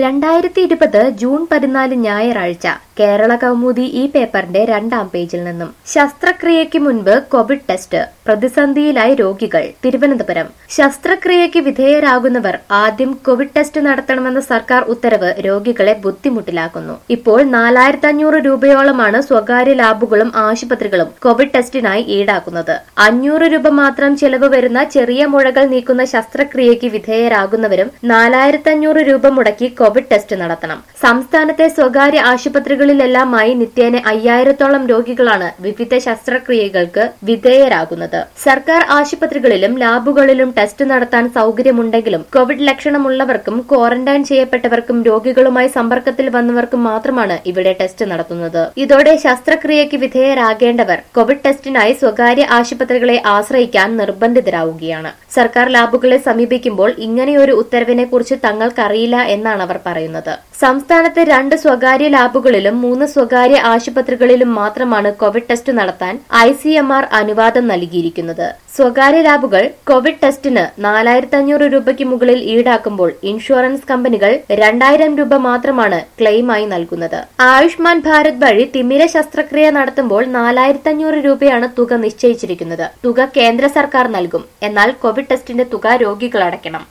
2020 June 14 ഞായറാഴ്ച കേരള കൗമുദി ഈ പേപ്പറിന്റെ 2-ാം പേജിൽ നിന്നും ശസ്ത്രക്രിയയ്ക്ക് മുൻപ് കോവിഡ് ടെസ്റ്റ് പ്രതിസന്ധിയിലായി രോഗികൾ. തിരുവനന്തപുരം. ശസ്ത്രക്രിയയ്ക്ക് വിധേയരാകുന്നവർ ആദ്യം കോവിഡ് ടെസ്റ്റ് നടത്തണമെന്ന സർക്കാർ ഉത്തരവ് രോഗികളെ ബുദ്ധിമുട്ടിലാക്കുന്നു. ഇപ്പോൾ 4500 രൂപയോളമാണ് സ്വകാര്യ ലാബുകളും ആശുപത്രികളും കോവിഡ് ടെസ്റ്റിനായി ഈടാക്കുന്നത്. 500 രൂപ മാത്രം ചെലവ് വരുന്ന ചെറിയ മുഴകൾ നീക്കുന്ന ശസ്ത്രക്രിയയ്ക്ക് വിധേയരാകുന്നവരും 4500 രൂപ മുടക്കി കോവിഡ് ടെസ്റ്റ് നടത്തണം. സംസ്ഥാനത്തെ സ്വകാര്യ ആശുപത്രികളിലെല്ലാമായി നിത്യേന 5000-ഓളം രോഗികളാണ് വിവിധ ശസ്ത്രക്രിയകൾക്ക് വിധേയരാകുന്നത്. സർക്കാർ ആശുപത്രികളിലും ലാബുകളിലും ടെസ്റ്റ് നടത്താൻ സൗകര്യമുണ്ടെങ്കിലും കോവിഡ് ലക്ഷണമുള്ളവർക്കും ക്വാറന്റൈൻ ചെയ്യപ്പെട്ടവർക്കും രോഗികളുമായി സമ്പർക്കത്തിൽ വന്നവർക്കും മാത്രമാണ് ഇവിടെ ടെസ്റ്റ് നടത്തുന്നത്. ഇതോടെ ശസ്ത്രക്രിയയ്ക്ക് വിധേയരാകേണ്ടവർ കോവിഡ് ടെസ്റ്റിനായി സ്വകാര്യ ആശുപത്രികളെ ആശ്രയിക്കാൻ നിർബന്ധിതരാവുകയാണ്. സർക്കാർ ലാബുകളെ സമീപിക്കുമ്പോൾ ഇങ്ങനെയൊരു ഉത്തരവിനെ കുറിച്ച് തങ്ങൾക്കറിയില്ല എന്നാണ് അവർ പറയുന്നത്. സംസ്ഥാനത്തെ 2 സ്വകാര്യ ലാബുകളിലും 3 സ്വകാര്യ ആശുപത്രികളിലും മാത്രമാണ് കോവിഡ് ടെസ്റ്റ് നടത്താൻ ICMR അനുവാദം നൽകിയിരിക്കുന്നത്. സ്വകാര്യ ലാബുകൾ കോവിഡ് ടെസ്റ്റിന് 4500 രൂപയ്ക്ക് മുകളിൽ ഈടാക്കുമ്പോൾ ഇൻഷുറൻസ് കമ്പനികൾ 2000 രൂപ മാത്രമാണ് ക്ലെയിമായി നൽകുന്നത്. ആയുഷ്മാൻ ഭാരത് വഴി തിമിര ശസ്ത്രക്രിയ നടത്തുമ്പോൾ 4500 രൂപയാണ് തുക നിശ്ചയിച്ചിരിക്കുന്നത്. തുക കേന്ദ്ര സർക്കാർ നൽകും. എന്നാൽ കോവിഡ് ടെസ്റ്റിന്റെ തുക രോഗികൾ അടയ്ക്കണം.